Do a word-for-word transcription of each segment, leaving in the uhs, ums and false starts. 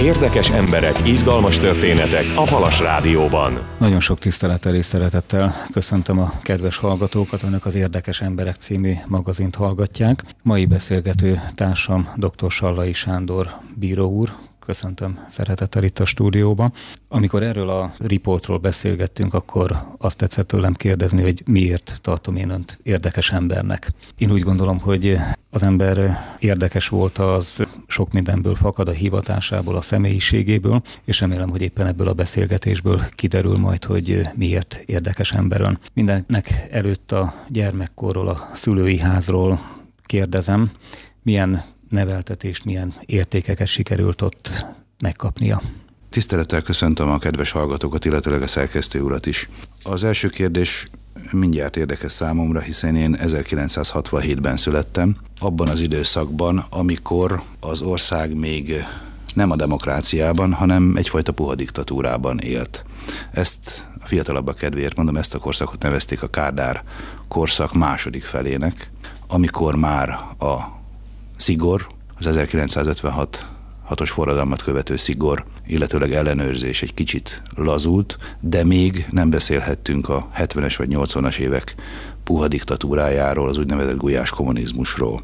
Érdekes emberek, izgalmas történetek a Halas Rádióban. Nagyon sok tisztelettel és szeretettel köszöntöm a kedves hallgatókat, önök az Érdekes Emberek című magazint hallgatják. Mai beszélgető társam dr. Sallai Sándor bíró úr. Köszöntöm szeretettel itt a stúdióban. Amikor erről a riportról beszélgettünk, akkor azt tetszett tőlem kérdezni, hogy miért tartom én önt érdekes embernek. Én úgy gondolom, hogy az ember érdekes volt, az sok mindenből fakad, a hivatásából, a személyiségéből, és remélem, hogy éppen ebből a beszélgetésből kiderül majd, hogy miért érdekes ember ön. Mindennek előtt a gyermekkorról, a szülői házról kérdezem, milyen neveltetést, milyen értékeket sikerült ott megkapnia. Tisztelettel köszöntöm a kedves hallgatókat, illetőleg a szerkesztő urat is. Az első kérdés mindjárt érdekes számomra, hiszen én ezerkilencszázhatvanhétben születtem, abban az időszakban, amikor az ország még nem a demokráciában, hanem egyfajta puha diktatúrában élt. Ezt a fiatalabbak kedvéért mondom, ezt a korszakot nevezték a Kádár korszak második felének, amikor már a szigor, az ezerkilencszázötvenhat hatos forradalmat követő szigor, illetőleg ellenőrzés egy kicsit lazult, de még nem beszélhettünk a hetvenes vagy nyolcvanas évek puha diktatúrájáról, az úgynevezett gulyás kommunizmusról.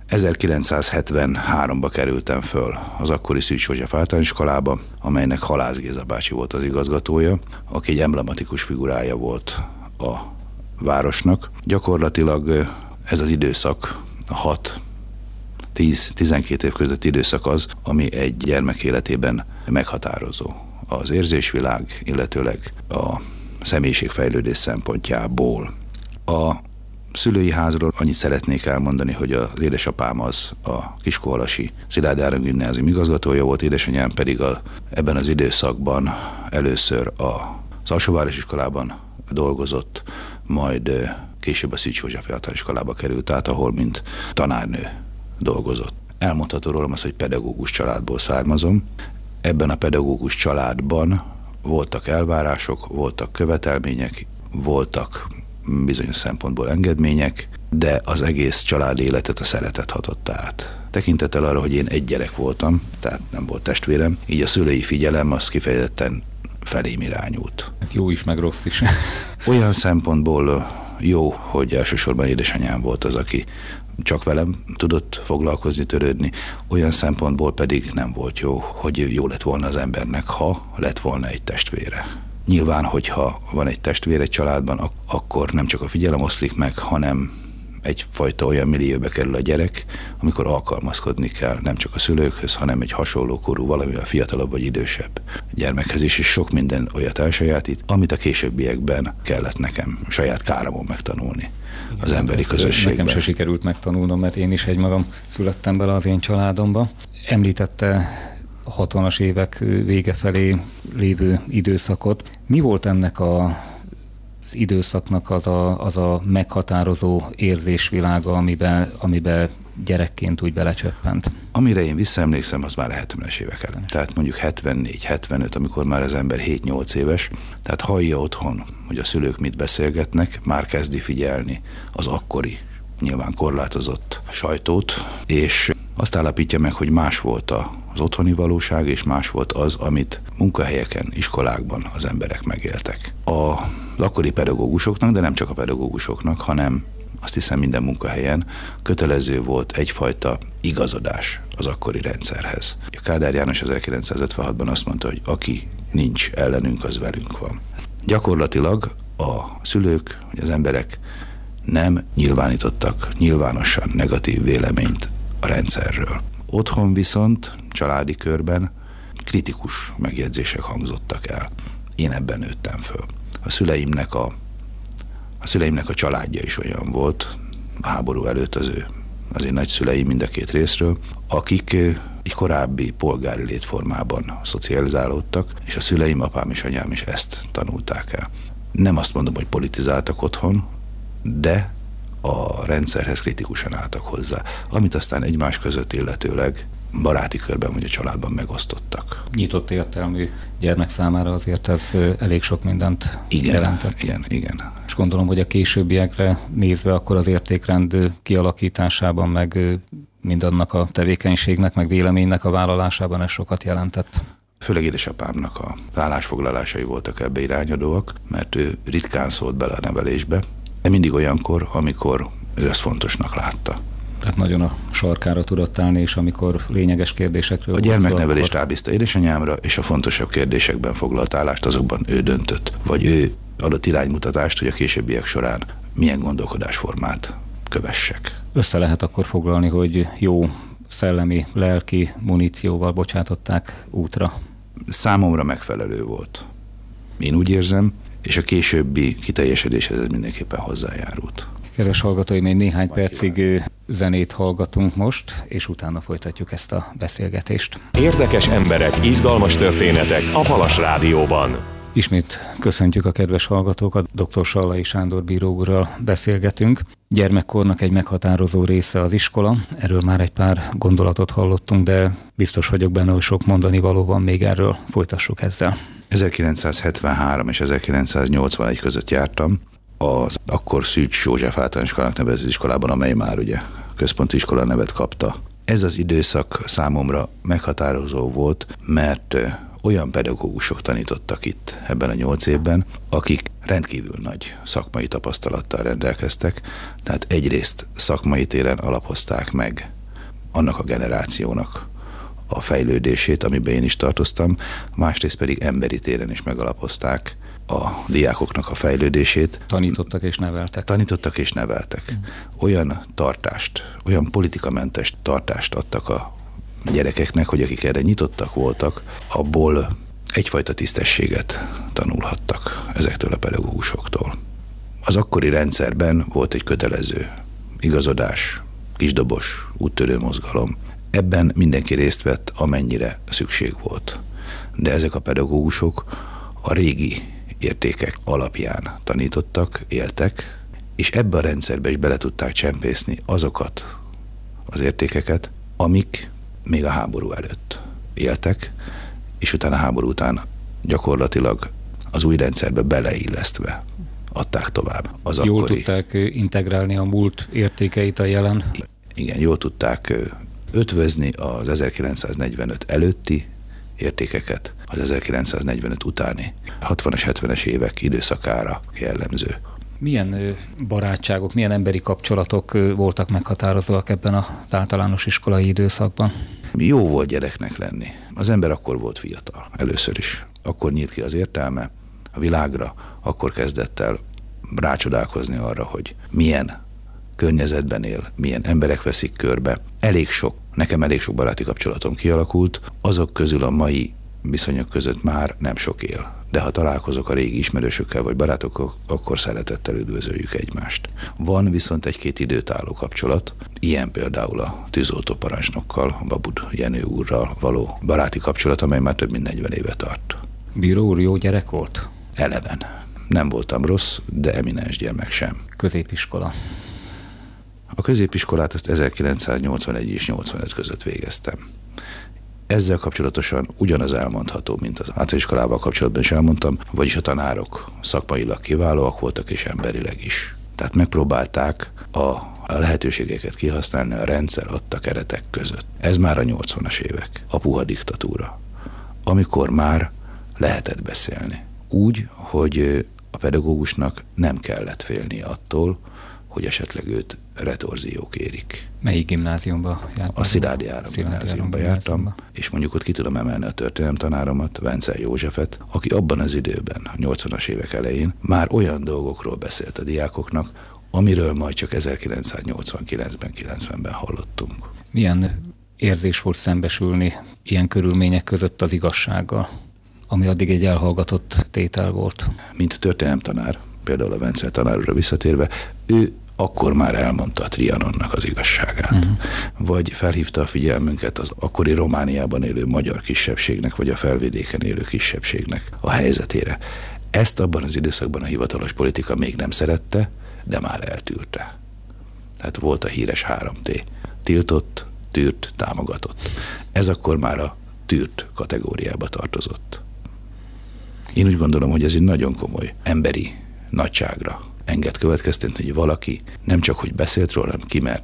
ezerkilencszázhetvenháromba kerültem föl az akkori Szűcs József általános iskolába, amelynek Halász Géza bácsi volt az igazgatója, aki egy emblematikus figurája volt a városnak. Gyakorlatilag ez az időszak hat tíz-tizenkét év közötti időszak az, ami egy gyermek életében meghatározó. Az érzésvilág, illetőleg a személyiségfejlődés szempontjából. A szülői házról annyit szeretnék elmondani, hogy az édesapám az a Kiskunhalasi Szilágyi Ároni Gimnázium igazgatója volt, édesanyám pedig a, ebben az időszakban először az Alsóvárosi iskolában dolgozott, majd később a Szűcs József általános iskolába került át, ahol mint tanárnő dolgozott. Elmondható rólam az, hogy pedagógus családból származom. Ebben a pedagógus családban voltak elvárások, voltak követelmények, voltak bizonyos szempontból engedmények, de az egész család életet a szeretet hatotta át. Tekintettel arra, hogy én egy gyerek voltam, tehát nem volt testvérem, így a szülői figyelem az kifejezetten felém irányult. Ez jó is, meg rossz is. Olyan szempontból jó, hogy elsősorban édesanyám volt az, aki csak velem tudott foglalkozni, törődni, olyan szempontból pedig nem volt jó, hogy jó lett volna az embernek, ha lett volna egy testvére. Nyilván, hogyha van egy testvér egy családban, akkor nem csak a figyelem oszlik meg, hanem egyfajta olyan millióbe kerül a gyerek, amikor alkalmazkodni kell nem csak a szülőkhöz, hanem egy hasonló korú, valamivel fiatalabb vagy idősebb gyermekhez is, és sok minden olyat elsajátít, amit a későbbiekben kellett nekem saját káramon megtanulni. Igen, az emberi közösségben. Nekem se sikerült megtanulnom, mert én is egymagam születtem bele az én családomba. Említette a hatvanas évek vége felé lévő időszakot. Mi volt ennek a az időszaknak az a, az a meghatározó érzésvilága, amiben, amiben gyerekként úgy belecsöppent? Amire én visszaemlékszem, az már a hetvenes évek előtt. Tehát mondjuk hetvennégy hetvenöt, amikor már az ember hét-nyolc éves, tehát hallja otthon, hogy a szülők mit beszélgetnek, már kezdi figyelni az akkori, nyilván korlátozott sajtót, és azt állapítja meg, hogy más volt az otthoni valóság, és más volt az, amit munkahelyeken, iskolákban az emberek megéltek. Az akkori pedagógusoknak, de nem csak a pedagógusoknak, hanem azt hiszem minden munkahelyen kötelező volt egyfajta igazodás az akkori rendszerhez. A Kádár János ezerkilencszázötvenhatban azt mondta, hogy aki nincs ellenünk, az velünk van. Gyakorlatilag a szülők, vagy az emberek nem nyilvánítottak nyilvánosan negatív véleményt a rendszerről. Otthon viszont, családi körben kritikus megjegyzések hangzottak el. Én ebben nőttem föl. A szüleimnek a, a szüleimnek a családja is olyan volt, a háború előtt az ő, az én nagyszüleim mind a két részről, akik egy korábbi polgári létformában szocializálódtak, és a szüleim, apám és anyám is ezt tanulták el. Nem azt mondom, hogy politizáltak otthon, de a rendszerhez kritikusan álltak hozzá, amit aztán egymás között illetőleg baráti körben vagy a családban megosztottak. Nyitott értelmű gyermek számára azért ez elég sok mindent igen, jelentett. Igen, igen. És gondolom, hogy a későbbiekre nézve akkor az értékrend kialakításában meg mindannak a tevékenységnek, meg véleménynek a vállalásában ez sokat jelentett. Főleg édesapámnak a állásfoglalásai voltak ebbe irányadóak, mert ő ritkán szólt bele a nevelésbe, de mindig olyankor, amikor ő ezt fontosnak látta. Tehát nagyon a sarkára tudott állni, és amikor lényeges kérdésekről A volt gyermeknevelést akkor... rábízta édesanyámra, és a fontosabb kérdésekben foglalt állást, azokban ő döntött. Vagy ő adott iránymutatást, hogy a későbbiek során milyen gondolkodásformát kövessek. Össze lehet akkor foglalni, hogy jó szellemi, lelki munícióval bocsátották útra. Számomra megfelelő volt. Én úgy érzem, és a későbbi kiteljesedéshez ez mindenképpen hozzájárult. Kedves hallgatóim, még néhány percig zenét hallgatunk most, és utána folytatjuk ezt a beszélgetést. Érdekes emberek, izgalmas történetek a Halas Rádióban. Ismét köszöntjük a kedves hallgatókat, dr. Sallai Sándor bíró úrral beszélgetünk. Gyermekkornak egy meghatározó része az iskola, erről már egy pár gondolatot hallottunk, de biztos vagyok benne, hogy sok mondani való van még erről. Folytassuk ezzel. ezerkilencszázhetvenhárom és ezerkilencszáznyolcvanegy között jártam az akkor Szűcs József általános iskolának nevezett iskolában, amely már ugye központi iskola nevet kapta. Ez az időszak számomra meghatározó volt, mert olyan pedagógusok tanítottak itt ebben a nyolc évben, akik rendkívül nagy szakmai tapasztalattal rendelkeztek, tehát egyrészt szakmai téren alapozták meg annak a generációnak a fejlődését, amiben én is tartoztam, másrészt pedig emberi téren is megalapozták a diákoknak a fejlődését. Tanítottak és neveltek. Tanítottak és neveltek. Olyan tartást, olyan politikamentes tartást adtak a gyerekeknek, hogy akik erre nyitottak voltak, abból egyfajta tisztességet tanulhattak ezektől a pedagógusoktól. Az akkori rendszerben volt egy kötelező igazodás, kisdobos, úttörő mozgalom. Ebben mindenki részt vett, amennyire szükség volt. De ezek a pedagógusok a régi értékek alapján tanítottak, éltek, és ebbe a rendszerbe is bele tudták csempészni azokat az értékeket, amik még a háború előtt éltek, és utána a háború után gyakorlatilag az új rendszerbe beleillesztve adták tovább. Az jól akkori... tudták integrálni a múlt értékeit a jelen? Igen, jól tudták ötvözni az ezerkilencszáznegyvenöt előtti értékeket az ezerkilencszáznegyvenöt utáni hatvanas, hetvenes évek időszakára jellemző. Milyen barátságok, milyen emberi kapcsolatok voltak meghatározóak ebben az általános iskolai időszakban? Jó volt gyereknek lenni. Az ember akkor volt fiatal, először is. Akkor nyílt ki az értelme a világra, akkor kezdett el rácsodálkozni arra, hogy milyen környezetben él, milyen emberek veszik körbe. Elég sok, nekem elég sok baráti kapcsolatom kialakult, azok közül a mai viszonyok között már nem sok él. De ha találkozok a régi ismerősökkel vagy barátokkal, akkor szeretettel üdvözöljük egymást. Van viszont egy-két időtálló kapcsolat, ilyen például a tűzoltóparancsnokkal, Babud Jenő úrral való baráti kapcsolat, amely már több mint negyven éve tart. Bíró úr jó gyerek volt? Eleven. Nem voltam rossz, de eminens gyermek sem. Középiskola. A középiskolát ezt ezerkilencszáznyolcvanegy és nyolcvanöt között végeztem. Ezzel kapcsolatosan ugyanaz elmondható, mint az általánosiskolával kapcsolatban is elmondtam, vagyis a tanárok szakmailag kiválóak voltak, és emberileg is. Tehát megpróbálták a, a lehetőségeket kihasználni a rendszer adta keretek között. Ez már a nyolcvanas évek, a puha diktatúra, amikor már lehetett beszélni. Úgy, hogy a pedagógusnak nem kellett félni attól, hogy esetleg őt retorziók érik. Melyik gimnáziumba jártam? A Szilágyi Állam gimnáziumba jártam, és mondjuk ott ki tudom emelni a történelemtanáromat, Vencel Józsefet, aki abban az időben, a nyolcvanas évek elején már olyan dolgokról beszélt a diákoknak, amiről majd csak ezerkilencszáznyolcvankilencben, kilencvenben hallottunk. Milyen érzés volt szembesülni ilyen körülmények között az igazsággal, ami addig egy elhallgatott tétel volt? Mint történelemtanár, például a Vencel tanárra visszatérve, ő akkor már elmondta a Trianonnak az igazságát. Uh-huh. Vagy felhívta a figyelmünket az akkori Romániában élő magyar kisebbségnek, vagy a felvidéken élő kisebbségnek a helyzetére. Ezt abban az időszakban a hivatalos politika még nem szerette, de már eltűrte. Tehát volt a híres három té. Tiltott, tűrt, támogatott. Ez akkor már a tűrt kategóriába tartozott. Én úgy gondolom, hogy ez egy nagyon komoly emberi nagyságra enged következtetni, hogy valaki nem csak hogy beszélt róla, hanem kimert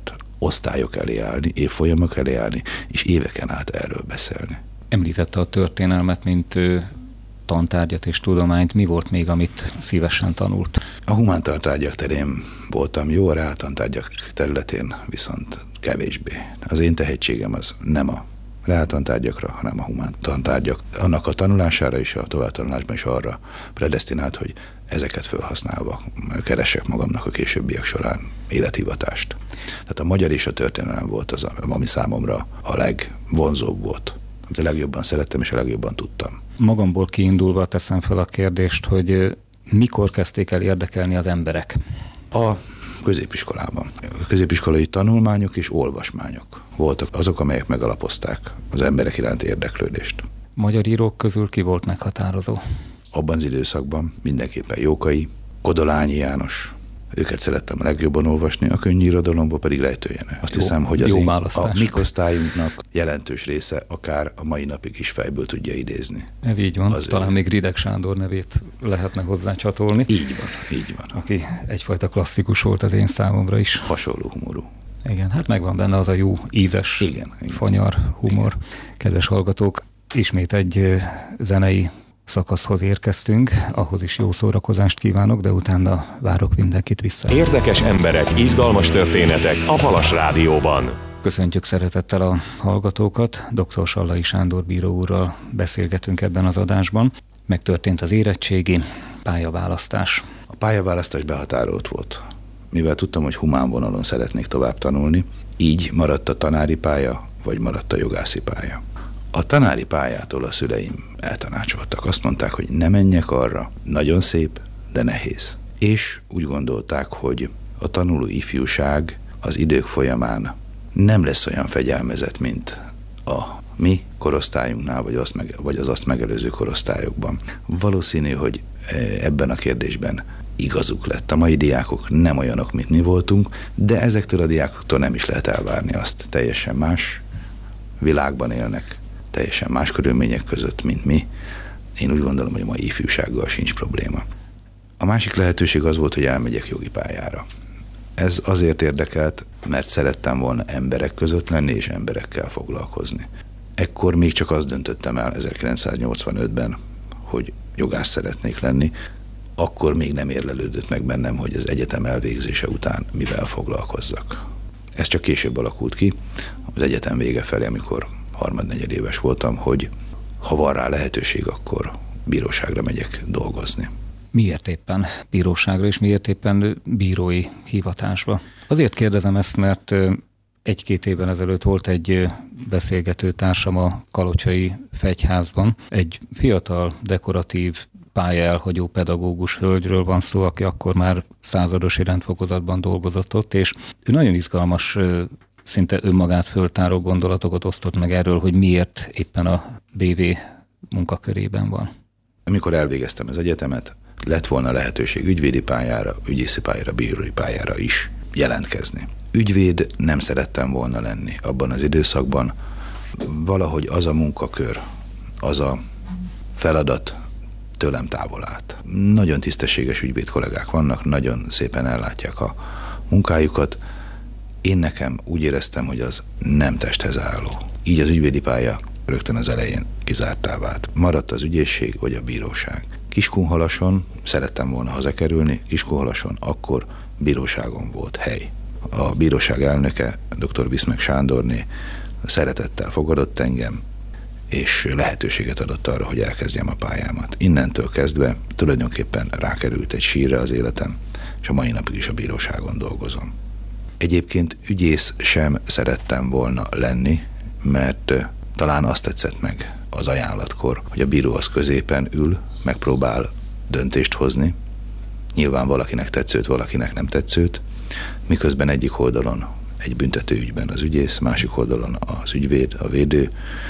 osztályok elé állni, évfolyamok elé állni, és éveken át erről beszélni. Említette a történelmet, mint tantárgyat és tudományt. Mi volt még, amit szívesen tanult? A humántantárgyak terén voltam jó, a reáltantárgyak területén viszont kevésbé. Az én tehetségem az nem a reáltantárgyakra, hanem a humántantárgyak. Annak a tanulására és a továbbtanulásban is arra predesztinált, hogy ezeket felhasználva keresek magamnak a későbbiek során élethivatást. Tehát a magyar és a történelem volt az, ami számomra a legvonzóbb volt. Amit a legjobban szerettem és a legjobban tudtam. Magamból kiindulva teszem fel a kérdést, hogy mikor kezdték el érdekelni az emberek? A középiskolában. A középiskolai tanulmányok és olvasmányok voltak azok, amelyek megalapozták az emberek iránti érdeklődést. Magyar írók közül ki volt meghatározó? Abban az időszakban mindenképpen Jókai, Kodolányi János, őket szerettem a legjobban olvasni, a könnyűirodalomból pedig Lejtő Jenő. Azt jó, hiszem, hogy az én, a mi osztályunknak jelentős része akár a mai napig is fejből tudja idézni. Ez így van, az talán ő... még Rideg Sándor nevét lehetne hozzá csatolni. Így van, így van. Aki egyfajta klasszikus volt az én számomra is. Hasonló humorú. Igen, hát megvan benne az a jó, ízes, igen, igen. fanyar humor. Igen. Kedves hallgatók, ismét egy zenei szakaszhoz érkeztünk, ahhoz is jó szórakozást kívánok, de utána várok mindenkit vissza. Érdekes emberek, izgalmas történetek a Halas Rádióban. Köszöntjük szeretettel a hallgatókat, dr. Sallai Sándor bíró úrral beszélgetünk ebben az adásban. Megtörtént az érettségi, pályaválasztás. A pályaválasztás behatárolt volt. Mivel tudtam, hogy humán vonalon szeretnék tovább tanulni, így maradt a tanári pálya, vagy maradt a jogászi pálya. A tanári pályától a szüleim eltanácsoltak. Azt mondták, hogy ne menjek arra, nagyon szép, de nehéz. És úgy gondolták, hogy a tanuló ifjúság az idők folyamán nem lesz olyan fegyelmezett, mint a mi korosztályunknál, vagy, azt meg, vagy az azt megelőző korosztályokban. Valószínű, hogy ebben a kérdésben igazuk lett. A mai diákok nem olyanok, mint mi voltunk, de ezektől a diákoktól nem is lehet elvárni azt. Teljesen más világban élnek, teljesen más körülmények között, mint mi. Én úgy gondolom, hogy a mai ifjúsággal sincs probléma. A másik lehetőség az volt, hogy elmegyek jogi pályára. Ez azért érdekelt, mert szerettem volna emberek között lenni és emberekkel foglalkozni. Ekkor még csak azt döntöttem el ezerkilencszáznyolcvanötben, hogy jogász szeretnék lenni. Akkor még nem érlelődött meg bennem, hogy az egyetem elvégzése után mivel foglalkozzak. Ez csak később alakult ki, az egyetem vége felé, amikor harmad-negyed éves voltam, hogy ha van rá lehetőség, akkor bíróságra megyek dolgozni. Miért éppen bíróságra, és miért éppen bírói hivatásba? Azért kérdezem ezt, mert egy-két évvel ezelőtt volt egy beszélgető társam a Kalocsai Fegyházban. Egy fiatal, dekoratív, pályaelhagyó pedagógus hölgyről van szó, aki akkor már századosi rendfokozatban dolgozott ott, és ő nagyon izgalmas, szinte önmagát föltáró gondolatokat osztott meg erről, hogy miért éppen a bé vé munkakörében van. Amikor elvégeztem az egyetemet, lett volna lehetőség ügyvédi pályára, ügyészi pályára, bírói pályára is jelentkezni. Ügyvéd nem szerettem volna lenni abban az időszakban. Valahogy az a munkakör, az a feladat tőlem távol állt. Nagyon tisztességes ügyvéd kollégák vannak, nagyon szépen ellátják a munkájukat. Én nekem úgy éreztem, hogy az nem testhez álló. Így az ügyvédi pálya rögtön az elején kizártá vált. Maradt az ügyészség vagy a bíróság. Kiskunhalason szerettem volna hazakerülni, Kiskunhalason akkor bíróságon volt hely. A bíróság elnöke, dr. Viszmek Sándorné szeretettel fogadott engem, és lehetőséget adott arra, hogy elkezdjem a pályámat. Innentől kezdve tulajdonképpen rákerült egy sírra az életem, és a mai napig is a bíróságon dolgozom. Egyébként ügyész sem szerettem volna lenni, mert talán azt tetszett meg az ajánlatkor, hogy a bíró az középen ül, megpróbál döntést hozni. Nyilván valakinek tetszőt, valakinek nem tetszőt, miközben egyik oldalon egy büntetőügyben az ügyész, másik oldalon az ügyvéd, a védő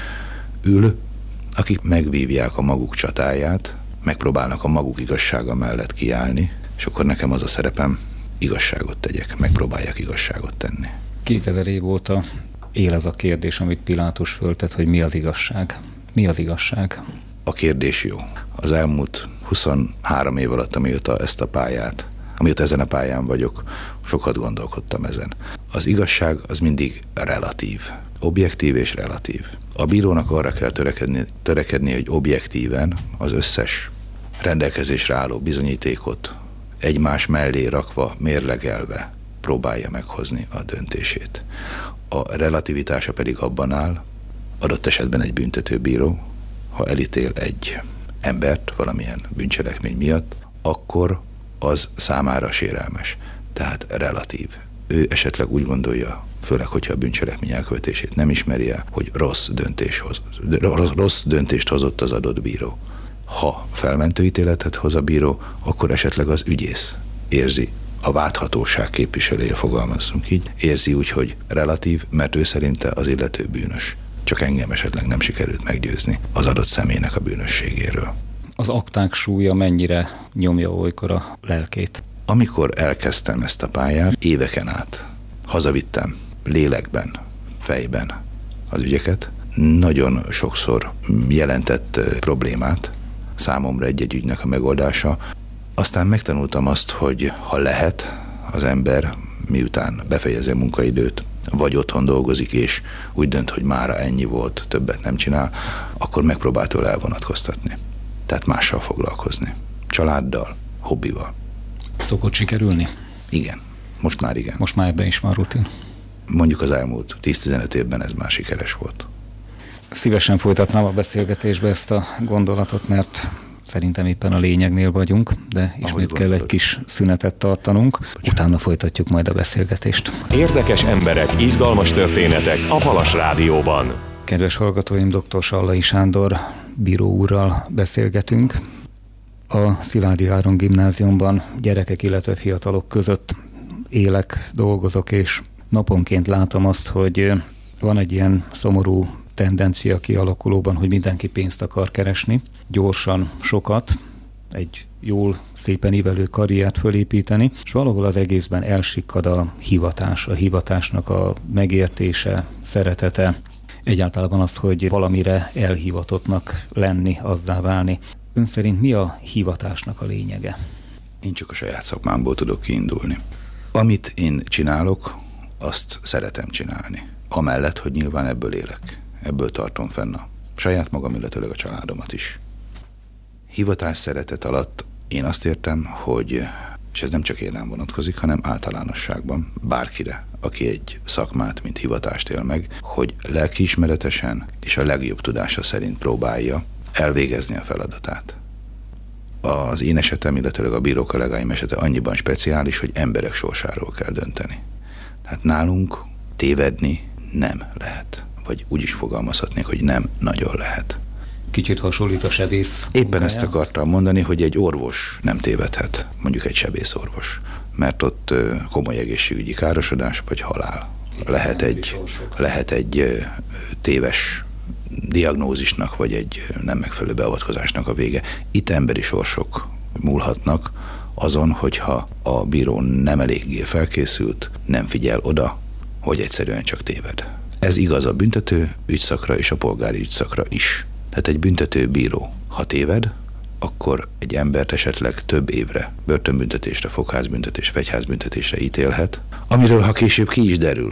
ül, akik megvívják a maguk csatáját, megpróbálnak a maguk igazsága mellett kiállni, és akkor nekem az a szerepem, igazságot tegyek, megpróbáljak igazságot tenni. kétezer év óta él az a kérdés, amit Pilátus föltett, hogy mi az igazság. Mi az igazság? A kérdés jó. Az elmúlt huszonhárom év alatt, amióta ezt a pályát amióta ezen a pályán vagyok, sokat gondolkodtam ezen. Az igazság az mindig relatív. Objektív és relatív. A bírónak arra kell törekedni, törekedni, hogy objektíven az összes rendelkezésre álló bizonyítékot egymás mellé rakva, mérlegelve próbálja meghozni a döntését. A relativitása pedig abban áll, adott esetben egy büntetőbíró, ha elítél egy embert valamilyen bűncselekmény miatt, akkor az számára sérelmes, tehát relatív. Ő esetleg úgy gondolja, főleg, hogyha a bűncselekmény elkövetését nem ismeri el, hogy rossz, döntés hoz, rossz, rossz döntést hozott az adott bíró. Ha felmentő ítéletet hoz a bíró, akkor esetleg az ügyész érzi, a vádhatóság képviselője, fogalmazzunk így, érzi úgy, hogy relatív, mert ő szerinte az illető bűnös. Csak engem esetleg nem sikerült meggyőzni az adott személynek a bűnösségéről. Az akták súlya mennyire nyomja olykor a lelkét? Amikor elkezdtem ezt a pályát, éveken át hazavittem lélekben, fejben az ügyeket. Nagyon sokszor jelentett problémát számomra egy-egy ügynek a megoldása. Aztán megtanultam azt, hogy ha lehet, az ember miután befejezi a munkaidőt, vagy otthon dolgozik, és úgy dönt, hogy mára ennyi volt, többet nem csinál, akkor megpróbál tőle elvonatkoztatni. Tehát mással foglalkozni. Családdal, hobbival. Szokott sikerülni? Igen. Most már igen. Most már ebben is van rutin. Mondjuk az elmúlt tíz-tizenöt évben ez már sikeres volt. Szívesen folytatnám a beszélgetésbe ezt a gondolatot, mert szerintem éppen a lényegnél vagyunk, de ismét kell egy kis szünetet tartanunk, Bocsánat. Utána folytatjuk majd a beszélgetést. Érdekes emberek, izgalmas történetek a Halas Rádióban. Kedves hallgatóim, dr. Sallai Sándor bíró úrral beszélgetünk. A Szilágyi Áron gimnáziumban gyerekek, illetve fiatalok között élek, dolgozok, és naponként látom azt, hogy van egy ilyen szomorú tendencia kialakulóban, hogy mindenki pénzt akar keresni, gyorsan sokat, egy jól, szépen ívelő karriert fölépíteni, és valahol az egészben elsikkad a hivatás, a hivatásnak a megértése, szeretete, egyáltalán az, hogy valamire elhivatottnak lenni, azzá válni. Ön szerint mi a hivatásnak a lényege? Én csak a saját szakmámból tudok kiindulni. Amit én csinálok, azt szeretem csinálni. Amellett, hogy nyilván ebből élek. Ebből tartom fenn a saját magam, illetőleg a családomat is. Hivatás szeretet alatt én azt értem, hogy, és ez nem csak én rám vonatkozik, hanem általánosságban bárkire, aki egy szakmát, mint hivatást él meg, hogy lelkiismeretesen és a legjobb tudása szerint próbálja elvégezni a feladatát. Az én esetem, illetőleg a bíró kollégáim esete annyiban speciális, hogy emberek sorsáról kell dönteni. Tehát nálunk tévedni nem lehet. Vagy úgy is fogalmazhatnék, hogy nem nagyon lehet. Kicsit hasonlít a sebész. Éppen munkájához? Ezt akartam mondani, hogy egy orvos nem tévedhet, mondjuk egy sebészorvos, mert ott komoly egészségügyi károsodás vagy halál. Lehet egy, lehet egy téves diagnózisnak, vagy egy nem megfelelő beavatkozásnak a vége. Itt emberi sorsok múlhatnak azon, hogyha a bíró nem eléggé felkészült, nem figyel oda, hogy egyszerűen csak téved. Ez igaz a büntető ügyszakra és a polgári ügyszakra is. Tehát egy büntető bíró, ha téved, akkor egy embert esetleg több évre börtönbüntetésre, fogházbüntetésre, fegyházbüntetésre ítélhet, amiről ha később ki is derül,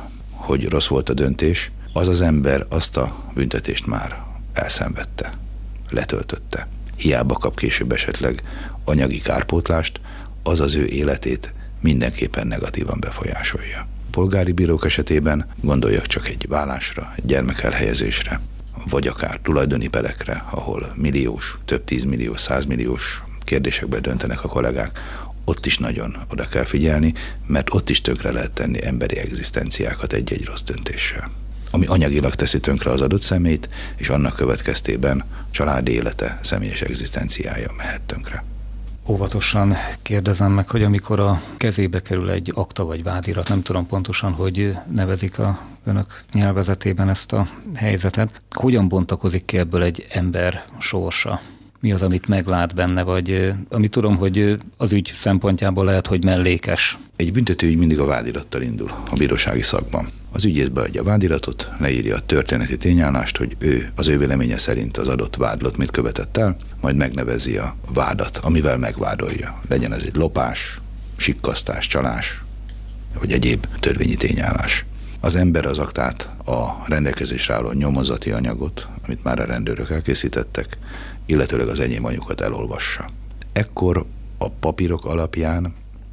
hogy rossz volt a döntés, az az ember azt a büntetést már elszenvedte, letöltötte. Hiába kap később esetleg anyagi kárpótlást, az az ő életét mindenképpen negatívan befolyásolja. Polgári bírók esetében gondoljak csak egy vállásra, egy gyermekelhelyezésre, vagy akár tulajdoni perekre, ahol milliós, több tízmilliós, százmilliós kérdésekben döntenek a kollégák, ott is nagyon oda kell figyelni, mert ott is tönkre lehet tenni emberi egzisztenciákat egy-egy rossz döntéssel, ami anyagilag teszi tönkre az adott személyt, és annak következtében családi élete, személyes egzisztenciája mehet tönkre. Óvatosan kérdezem meg, hogy amikor a kezébe kerül egy akta vagy vádirat, nem tudom pontosan, hogy nevezik a önök nyelvezetében ezt a helyzetet, hogyan bontakozik ki ebből egy ember sorsa? Mi az, amit meglát benne, vagy amit tudom, hogy az ügy szempontjából lehet, hogy mellékes? Egy büntetőügy mindig a vádirattal indul a bírósági szakban. Az ügyész beadja a vádiratot, leírja a történeti tényállást, hogy ő az ő véleménye szerint az adott vádlott mit követett el, majd megnevezi a vádat, amivel megvádolja. Legyen ez egy lopás, sikkasztás, csalás, vagy egyéb törvényi tényállás. Az ember az aktát, a rendelkezésre álló nyomozati anyagot, amit már a rendőrök elkészítettek, illetőleg az enyém anyukat elolvassa. Ekkor a papírok alapján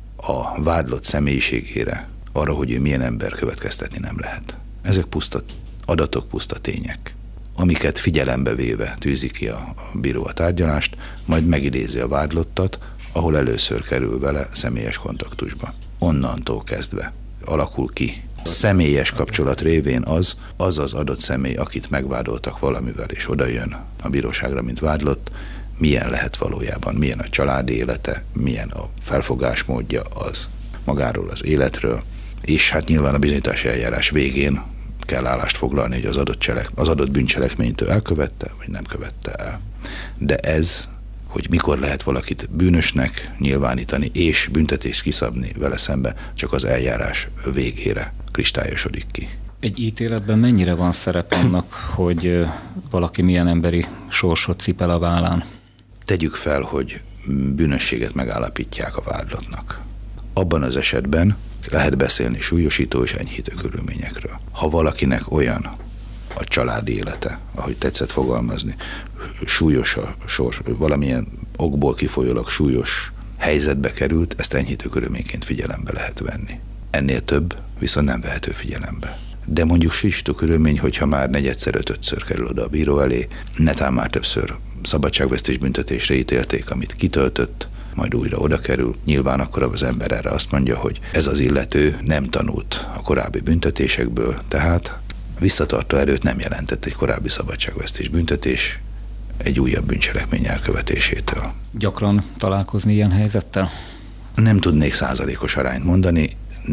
a vádlott személyiségére, arra, hogy ő milyen ember, következtetni nem lehet. Ezek puszta adatok, puszta tények, amiket figyelembe véve tűzi ki a bíró a tárgyalást, majd megidézi a vádlottat, ahol először kerül vele személyes kontaktusba. Onnantól kezdve alakul ki személyes kapcsolat révén az, az az adott személy, akit megvádoltak valamivel, és odajön a bíróságra, mint vádlott, milyen lehet valójában, milyen a családi élete, milyen a felfogásmódja az magáról, az életről, és hát nyilván a bizonyítási eljárás végén kell állást foglalni, hogy az adott, cselek, az adott bűncselekményt elkövette, vagy nem követte el. De ez, hogy mikor lehet valakit bűnösnek nyilvánítani, és büntetést kiszabni vele szembe, csak az eljárás végére kristályosodik ki. Egy ítéletben mennyire van szerep annak, hogy valaki milyen emberi sorsot cipel a vállán? Tegyük fel, hogy bűnösséget megállapítják a vádlottnak. Abban az esetben lehet beszélni súlyosító és enyhítő körülményekről. Ha valakinek olyan a családi élete, ahogy tetszett fogalmazni, súlyos a sors, valamilyen okból kifolyólag súlyos helyzetbe került, ezt enyhítő körülményként figyelembe lehet venni. Ennél több viszont nem vehető figyelembe. De mondjuk súlyosító körülmény, hogyha már negyedszer, ötödször kerül oda a bíró elé, netán már többször szabadságvesztés büntetésre ítélték, amit kitöltött, majd újra oda kerül. Nyilván akkor az ember erre azt mondja, hogy ez az illető nem tanult a korábbi büntetésekből, tehát visszatartó erőt nem jelentett egy korábbi szabadságvesztés büntetés egy újabb bűncselekmény elkövetésétől. Gyakran találkozni ilyen helyzettel? Nem tudnék százalékos arányt mondani,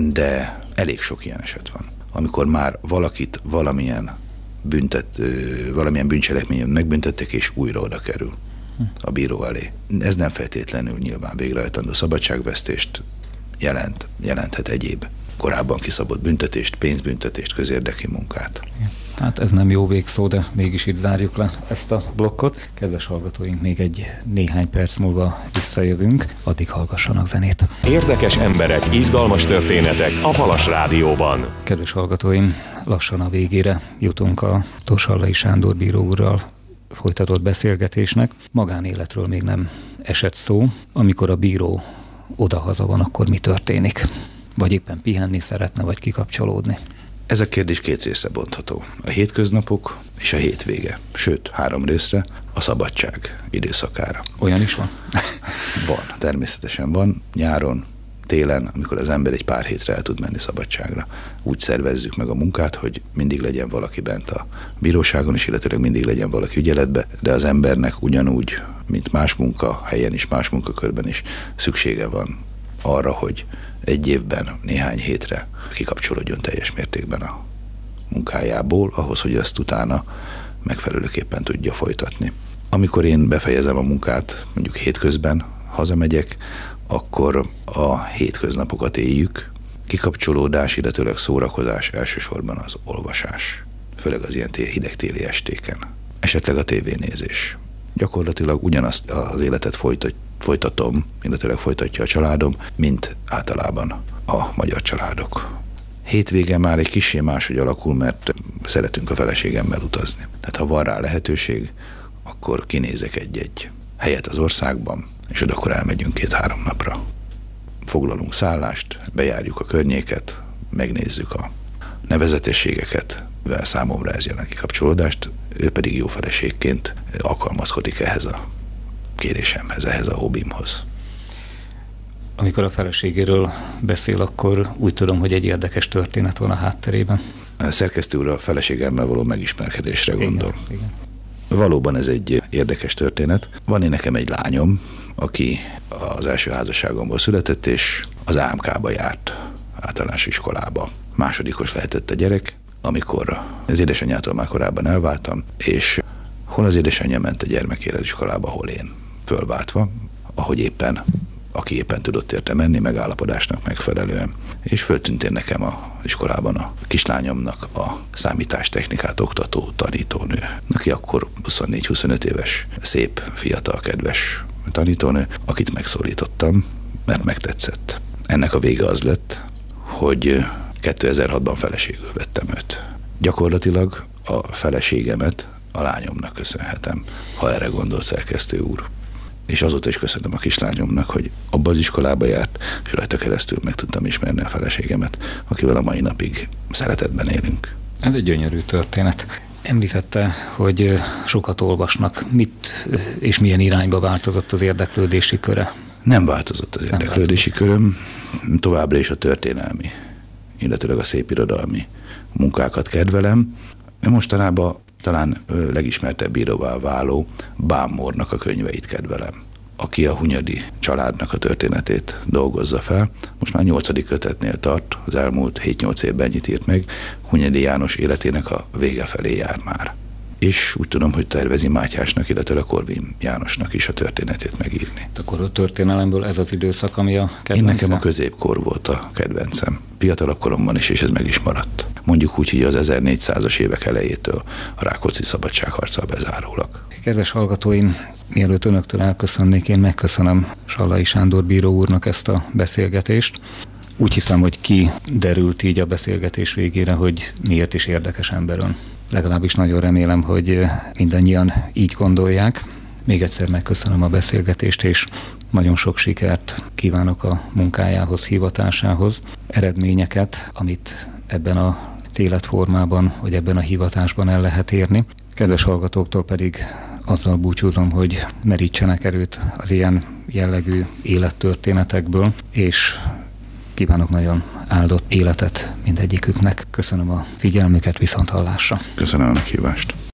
de elég sok ilyen eset van. Amikor már valakit valamilyen, büntet, valamilyen bűncselekményen megbüntettek, és újra oda kerül a bíró elé. Ez nem feltétlenül nyilván végrehajtandó szabadságvesztést jelent, jelenthet egyéb korábban kiszabott büntetést, pénzbüntetést, közérdekű munkát. Hát ez nem jó végszó, de mégis itt zárjuk le ezt a blokkot. Kedves hallgatóink, még egy néhány perc múlva visszajövünk, addig hallgassanak zenét. Érdekes emberek, izgalmas történetek a Halas Rádióban. Kedves hallgatóim, lassan a végére jutunk a Sallai Sándor bíró úrral folytatott beszélgetésnek. Magánéletről még nem esett szó. Amikor a bíró odahaza van, akkor mi történik? Vagy éppen pihenni szeretne, vagy kikapcsolódni? Ez a kérdés két részre bontható. A hétköznapok és a hétvége. Sőt, három részre, a szabadság időszakára. Olyan is van? Van, természetesen van. Nyáron, télen, amikor az ember egy pár hétre el tud menni szabadságra. Úgy szervezzük meg a munkát, hogy mindig legyen valaki bent a bíróságon, és illetőleg mindig legyen valaki ügyeletbe, de az embernek ugyanúgy, mint más munkahelyen is, más munkakörben is szüksége van arra, hogy egy évben, néhány hétre kikapcsolódjon teljes mértékben a munkájából, ahhoz, hogy ezt utána megfelelőképpen tudja folytatni. Amikor én befejezem a munkát, mondjuk hétközben hazamegyek, akkor a hétköznapokat éljük. Kikapcsolódás, illetőleg szórakozás elsősorban az olvasás, főleg az ilyen hideg téli estéken. Esetleg a tévénézés. Gyakorlatilag ugyanazt az életet folytat, folytatom, illetőleg folytatja a családom, mint általában a magyar családok. Hétvégen már egy kissé máshogy alakul, mert szeretünk a feleségemmel utazni. Tehát ha van rá lehetőség, akkor kinézek egy-egy helyet az országban, és oda akkor elmegyünk két-három napra. Foglalunk szállást, bejárjuk a környéket, megnézzük a nevezetességeket, mivel számomra ez jelent kikapcsolódást, ő pedig jó feleségként alkalmazkodik ehhez a kérésemhez, ehhez a hobbimhoz. Amikor a feleségéről beszél, akkor úgy tudom, hogy egy érdekes történet van a hátterében. A szerkesztő úr a feleségemmel való megismerkedésre gondol. Igen, igen. Valóban ez egy érdekes történet. Van én nekem egy lányom, aki az első házasságomból született, és az á em ká-ba járt, általános iskolába. Másodikos lehetett a gyerek, amikor az édesanyjától már korábban elváltam, és hol az édesanyja ment a gyermekére az iskolába, hol én fölváltva, ahogy éppen, aki éppen tudott érte menni, megállapodásnak megfelelően. És föltűnt én nekem az iskolában a kislányomnak a számítástechnikát oktató tanítónő, aki akkor huszonnégy-huszonöt éves, szép, fiatal, kedves tanítónő, akit megszólítottam, mert megtetszett. ennek a vége az lett, hogy kétezer-hatban feleségül vettem őt. Gyakorlatilag a feleségemet a lányomnak köszönhetem, ha erre gondol, szerkesztő úr. És azóta is köszönöm a kislányomnak, hogy abba az iskolába járt, és rajta keresztül meg tudtam ismerni a feleségemet, akivel a mai napig szeretetben élünk. Ez egy gyönyörű történet. Említette, hogy sokat olvasnak. Mit és milyen irányba változott az érdeklődési köre? Nem változott az érdeklődési köröm, továbbra is a történelmi, illetőleg a szépirodalmi munkákat kedvelem. Mostanában talán legismertebb íróvá váló Bámornak a könyveit kedvelem, aki a Hunyadi családnak a történetét dolgozza fel. Most már nyolcadik kötetnél tart, az elmúlt hét-nyolc évben ennyit írt meg, Hunyadi János életének a vége felé jár már. És úgy tudom, hogy tervezi Mátyásnak, illetve a Korvin Jánosnak is a történetét megírni. Akkor a történelemből ez az időszak, ami a kedvence? Én nekem a középkor volt a kedvencem. Fiatalabb koromban is, és ez meg is maradt. Mondjuk úgy, hogy az ezernégyszázas évek elejétől a Rákóczi szabadságharccal bezárólag. Kedves hallgatóim, mielőtt önöktől elköszönnék, én megköszönöm Sallai Sándor bíró úrnak ezt a beszélgetést. Úgy hiszem, hogy kiderült így a beszélgetés végére, hogy miért is érdekes ember ön. Legalábbis nagyon remélem, hogy mindannyian így gondolják. Még egyszer megköszönöm a beszélgetést, és nagyon sok sikert kívánok a munkájához, hivatásához, eredményeket, amit ebben a életformában, vagy ebben a hivatásban el lehet érni. Kedves hallgatóktól pedig azzal búcsúzom, hogy merítsenek erőt az ilyen jellegű élettörténetekből, és kívánok nagyon áldott életet mindegyiküknek. Köszönöm a figyelmüket, viszont hallásra. Köszönöm a meghívást.